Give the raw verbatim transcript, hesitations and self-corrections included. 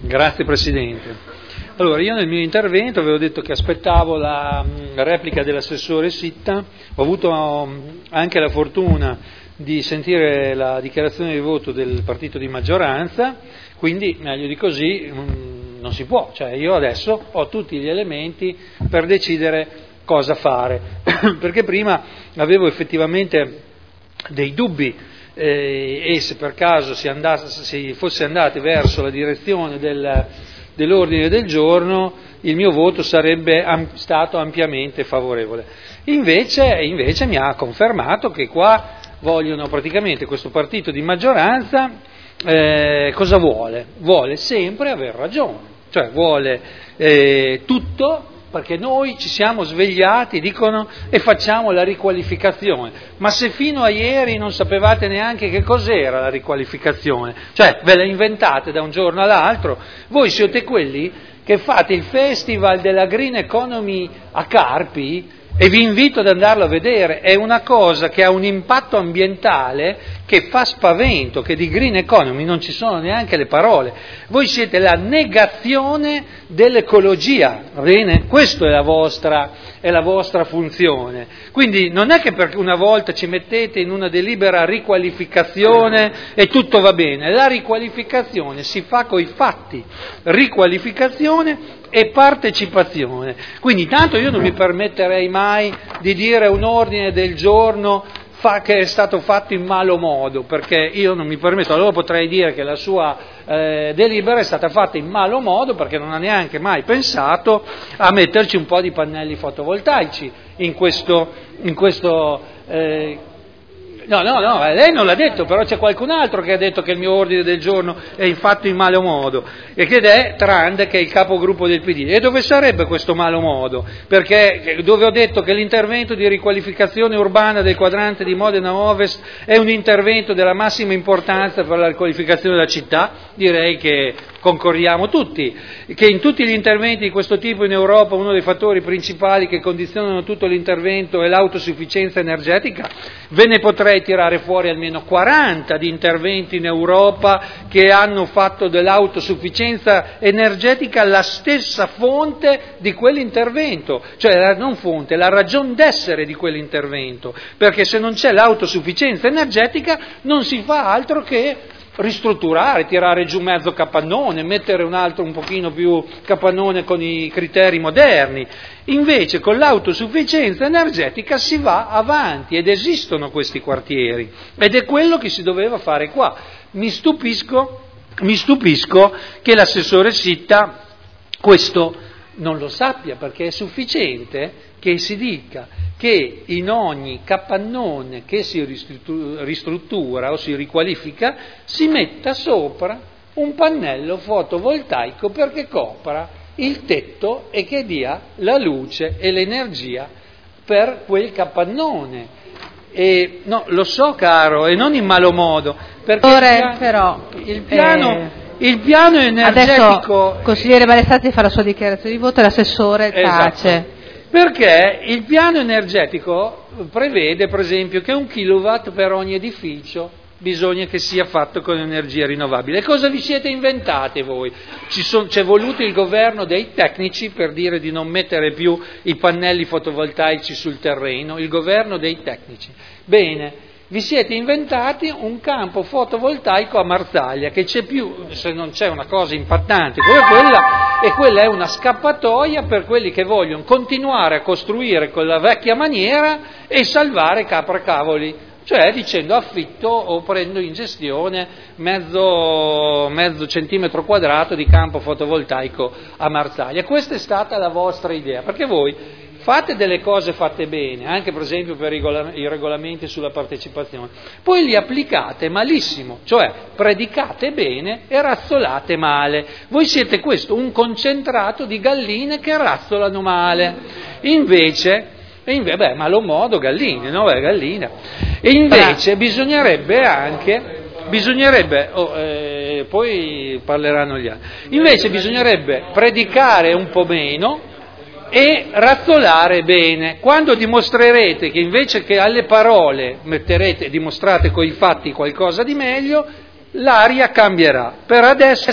Grazie Presidente. Allora, io nel mio intervento avevo detto che aspettavo la mh, replica dell'assessore Sitta, ho avuto um, anche la fortuna di sentire la dichiarazione di voto del partito di maggioranza, quindi meglio di così mh, non si può, cioè io adesso ho tutti gli elementi per decidere cosa fare, perché prima avevo effettivamente dei dubbi eh, e se per caso si, andasse, si fosse andati verso la direzione del, dell'ordine del giorno, il mio voto sarebbe am, stato ampiamente favorevole. Invece, invece mi ha confermato che qua vogliono praticamente questo partito di maggioranza, eh, cosa vuole? Vuole sempre aver ragione, cioè vuole eh, tutto, perché noi ci siamo svegliati, dicono, e facciamo la riqualificazione. Ma se fino a ieri non sapevate neanche che cos'era la riqualificazione, cioè ve la inventate da un giorno all'altro, voi siete quelli che fate il festival della Green Economy a Carpi, e vi invito ad andarlo a vedere, è una cosa che ha un impatto ambientale che fa spavento, che di Green Economy non ci sono neanche le parole. Voi siete la negazione dell'ecologia, va bene? Questa è la vostra, è la vostra funzione. Quindi non è che perché una volta ci mettete in una delibera riqualificazione e tutto va bene, la riqualificazione si fa coi fatti, riqualificazione e partecipazione. Quindi tanto io non mi permetterei mai di dire un ordine del giorno fa, che è stato fatto in malo modo, perché io non mi permetto, allora potrei dire che la sua eh, delibera è stata fatta in malo modo perché non ha neanche mai pensato a metterci un po' di pannelli fotovoltaici in questo, in questo eh, No, no, no, lei non l'ha detto, però c'è qualcun altro che ha detto che il mio ordine del giorno è fatto in malo modo, e che è Trand, che è il capogruppo del P D. E dove sarebbe questo malo modo? Perché dove ho detto che l'intervento di riqualificazione urbana del quadrante di Modena Ovest è un intervento della massima importanza per la riqualificazione della città, direi che concordiamo tutti, che in tutti gli interventi di questo tipo in Europa uno dei fattori principali che condizionano tutto l'intervento è l'autosufficienza energetica. Ve ne potrei tirare fuori almeno quaranta di interventi in Europa che hanno fatto dell'autosufficienza energetica la stessa fonte di quell'intervento, cioè la, non fonte, la ragion d'essere di quell'intervento, perché se non c'è l'autosufficienza energetica non si fa altro che ristrutturare, tirare giù mezzo capannone, mettere un altro un pochino più capannone con i criteri moderni. Invece con l'autosufficienza energetica si va avanti ed esistono questi quartieri ed è quello che si doveva fare qua. Mi stupisco, mi stupisco che l'assessore Sitta questo non lo sappia, perché è sufficiente che si dica che in ogni capannone che si ristruttura o si riqualifica si metta sopra un pannello fotovoltaico perché copra il tetto e che dia la luce e l'energia per quel capannone. E no, lo so caro, e non in malo modo, perché Ora, il piano, però, il piano, eh, il piano energetico... Adesso consigliere Malestati fa la sua dichiarazione di voto e l'assessore tace. Esatto. Perché il piano energetico prevede, per esempio, che un kilowatt per ogni edificio bisogna che sia fatto con energia rinnovabile. E cosa vi siete inventate voi? Ci son, c'è voluto il governo dei tecnici per dire di non mettere più i pannelli fotovoltaici sul terreno, il governo dei tecnici. Bene. Vi siete inventati un campo fotovoltaico a Marsaglia, che c'è più, se non c'è una cosa impattante come quella, e quella è una scappatoia per quelli che vogliono continuare a costruire con la vecchia maniera e salvare capracavoli, cioè dicendo affitto o prendo in gestione mezzo, mezzo centimetro quadrato di campo fotovoltaico a Marsaglia. Questa è stata la vostra idea, perché voi fate delle cose fatte bene, anche per esempio per i regolamenti sulla partecipazione, poi li applicate malissimo, cioè predicate bene e razzolate male. Voi siete questo, un concentrato di galline che razzolano male. Invece, invece beh, malo modo galline, no? Beh, gallina. E invece bisognerebbe anche... Bisognerebbe, oh, eh, poi parleranno gli altri, invece bisognerebbe predicare un po' meno e razzolare bene. Quando dimostrerete che invece che alle parole metterete, dimostrate coi fatti qualcosa di meglio, l'aria cambierà. Per adesso